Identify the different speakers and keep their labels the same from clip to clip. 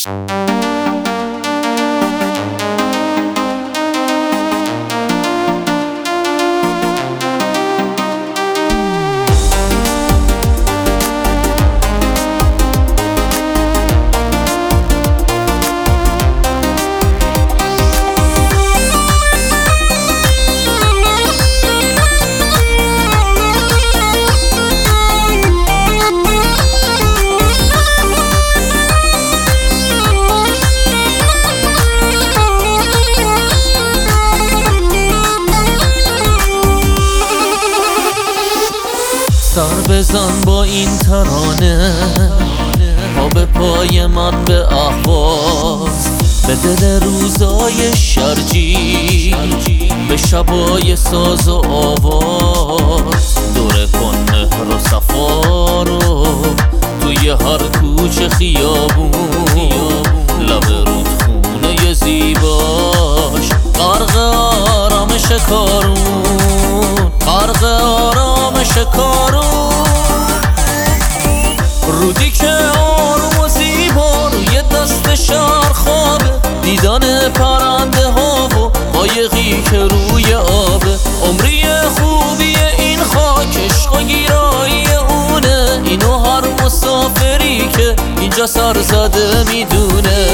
Speaker 1: سر بزن با این ترانه، پا به پای من به اهواز، به دل روزای شرجی، به شبای ساز و آواز. دوره کن مهر و صفا رو توی هر کوچه خیابون، لب رودخونه زیباش، غرق آرامش کارون، غرق آرامش کارون. رودی که آروم و زیبا روی دست شهر خوابه، دیدن پرنده ها و قایقی که روی آبه. عمری خوبی این خاک، عشق و گیرایی اونه، اینو هر مسافری که اینجا سر زده میدونه.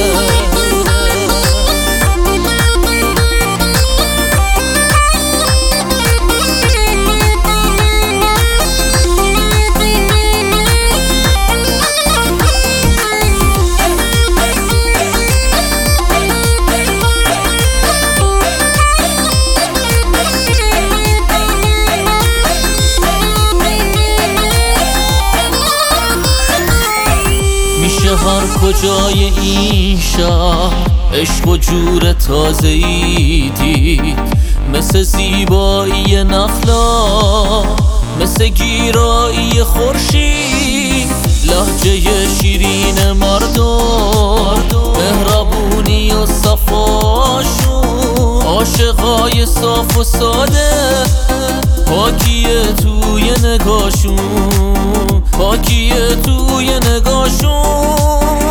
Speaker 1: هر کجای این شهر عشق و جور تازه‌ای دید، مثل زیبایی نخلا، مثل گیرایی خورشید، لهجه شیرین مردم، مهربونی و صفاشون، عاشقای صاف و ساده، پاکیه توی نگاشون، پاکیه توی نگاشون.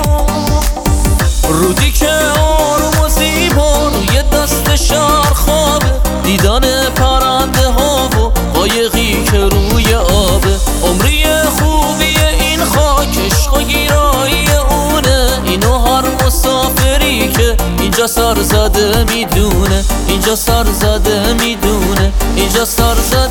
Speaker 1: رودی که آروم و زیبا روی دست شهر خوابه، دیدن پرنده ها و قایقی که روی آبه. عمری خوبی این خاک، عشق و گیرایی اونه، اینو هر مسافری که اینجا سر زده میدونه، اینجا سر زده میدونه، اینجا سر زده